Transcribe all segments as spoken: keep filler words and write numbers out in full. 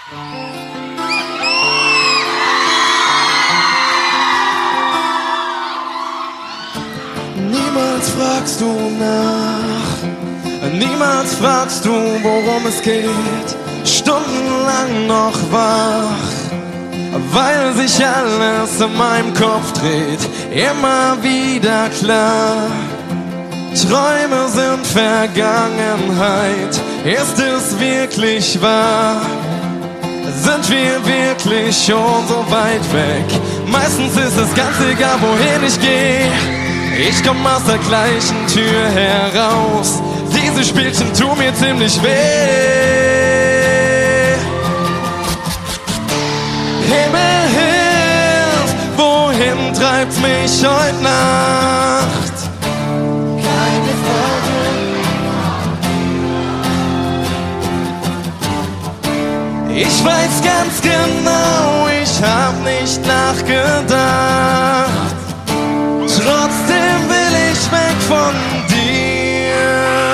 Niemals fragst du nach, niemals fragst du, worum es geht. Stundenlang noch wach, weil sich alles in meinem Kopf dreht. Immer wieder klar, Träume sind Vergangenheit. Ist es wirklich wahr? Sind wir wirklich schon so weit weg? Meistens ist es ganz egal, wohin ich gehe. Ich komm aus der gleichen Tür heraus. Diese Spielchen tun mir ziemlich weh. Himmel, hilf, wohin treibt's mich heute Nacht? Keine Frage. Ich weiß ganz genau, ich hab nicht nachgedacht. Trotzdem will ich weg von dir.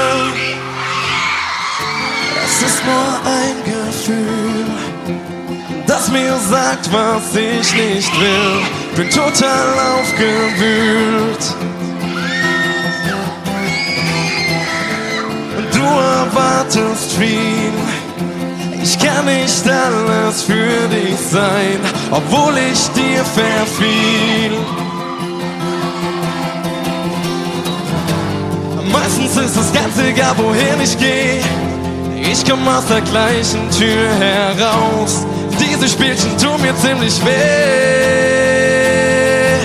Es ist nur ein Gefühl, das mir sagt, was ich nicht will. Bin total aufgewühlt. Du erwartest viel. Ich kann nicht alles für dich sein, obwohl ich dir verfiel. Meistens ist es ganz egal, wohin ich gehe. Ich komm aus der gleichen Tür heraus. Diese Spielchen tun mir ziemlich weh.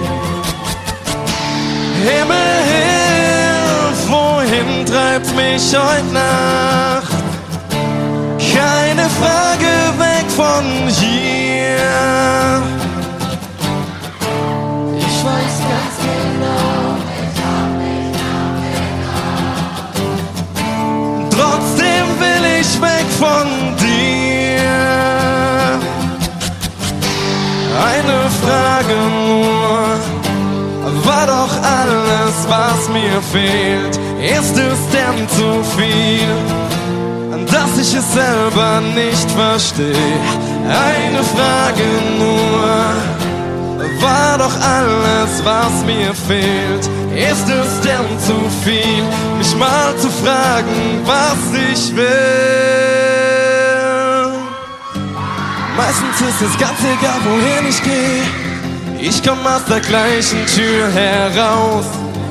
Himmel, hilf, wohin treibt's mich heute Nacht? Keine Frage, weg von hier. Ich weiß ganz genau, trotzdem will ich weg von dir. Eine Frage nur, war doch alles, was mir fehlt. Ist es denn zu viel, dass ich es selber nicht verstehe? Eine Frage nur, war doch alles, was mir fehlt. Ist es denn zu viel, mich mal zu fragen, was ich will? Meistens ist es ganz egal, wohin ich gehe. Ich komm aus der gleichen Tür heraus.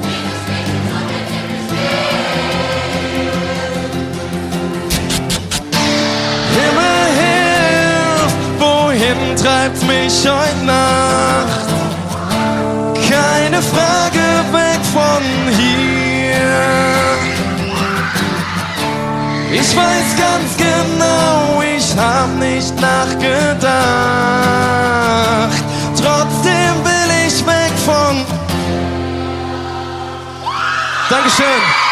Himmel, hilf, wohin treibt's mich heute Nacht? Keine Frage, weg von hier. Ich weiß ganz genau, ich hab nicht nachgedacht. Trotzdem will ich weg von... Dankeschön.